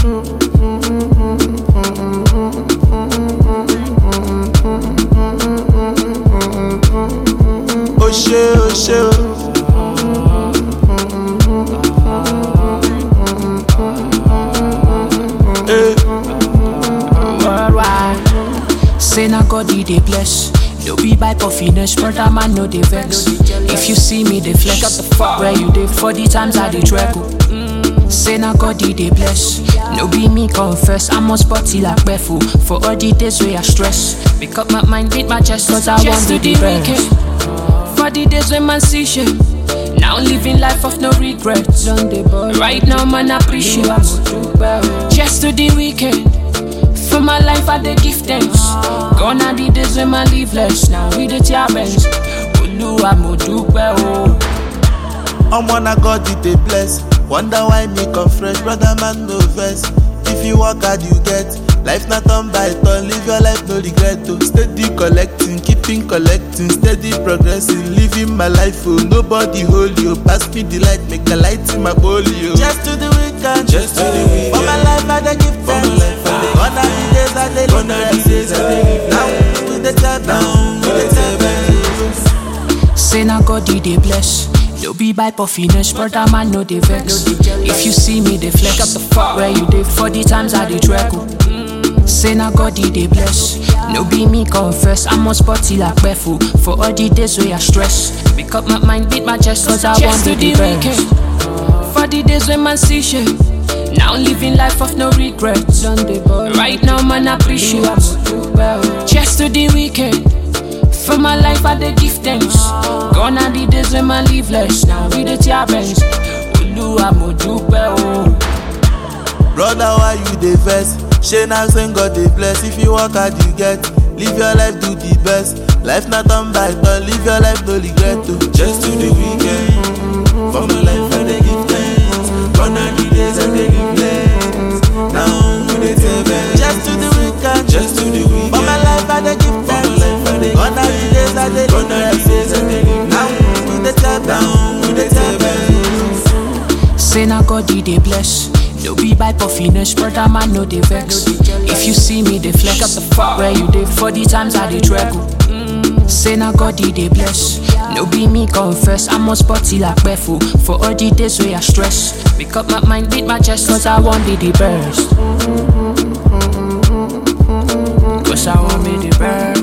Oh shit, oh shit. Worldwide. Say na God he dey bless. No be by puffiness, brother man no dey vex. If you see me dey flex, shut the fuck where you dey for the times I dey treble. Say na God he dey bless. No be me confess, I'm on spotty like Befu. For all the days where I stress, make up my mind, beat my chest, cause I want to be best. For the days when man see shit, now living life of no regrets. Right now man appreciate. Just to the weekend, for my life I dey give thanks. Gone are the days when man live less. Now we the challenge. Oluwa mo dupe o. I'm one I God it dey bless. Wonder why me come fresh, brother man no vex. If you work hard you get. Life not turn by turn, live your life no regret oh. Steady collecting, keeping collecting, steady progressing, living my life oh. Nobody hold you, pass me the light, make the light in my polio. Just to the weekend, just to the weekend. For my life I dey give thanks. Gone are the days I dey live. Now we dey tell down, we dey tell. Say na God he dey bless. No be by puffiness, brother man no dey vex. If you see me dey flex, up the fuck where you dey for the times I dey treble. Say na God he dey bless. No be me confess, I'm on spotty like Befu. For all the days where I stress, make up my mind, beat my chest, cause I want to be best. For the days when man see shit, now living life of no regrets. Right now man appreciate. Just to the weekend, for my life I dey give thanks. Gone are the days when man live less. Now we the challenge. Oluwa mo dupe o. Brother, why you dey vex? Shey na saying God dey bless. If you work hard you get. Live your life, do the best. Life not turn by turn, live your life no regret oh. Just to the weekend. For my life I dey give thanks. Gone are the days I dey live less. Now we dey tell best. Just to the weekend. Just to the weekend. For my life I dey give thanks. Gone are the days I dey live less. Now we dey tell down, we dey tell best. Say na God he dey bless. No be by puffiness, brother man no dey vex. If you see me dey flex, up the fuck where you dey for the times I dey treble. Say na God he dey bless. No be me confess, I'm on spotty like Befu. For all the days where I stress, make up my mind, beat my chest, cause I want be the best. Cause I want be the best.